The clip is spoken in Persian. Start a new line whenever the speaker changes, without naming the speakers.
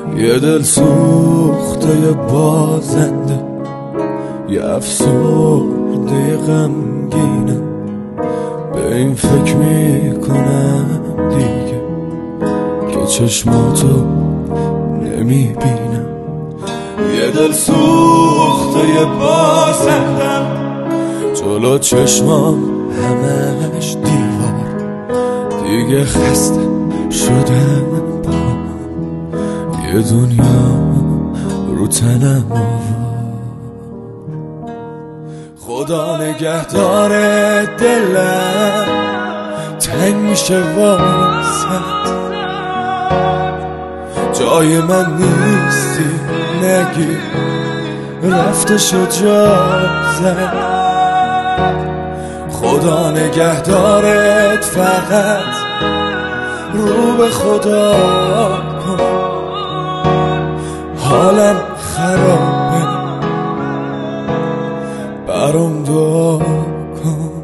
یه دل سوخته یه بازنده، یه افسرده غمگینه، به این فکر میکنم دیگه که چشماتو نمیبینم. یه دل سوخته یه بازندم، جلو چشمام همش دیوار، دیگه خسته شدم با یه دنیا رو تنم آوار. خدا نگهدار دلم تنگ میشه واسه، جای من نیستی نگی رفته شد جازت. خدا نگهدارت فقط رو به خدا کن، حالم خرابه برام دعا کن.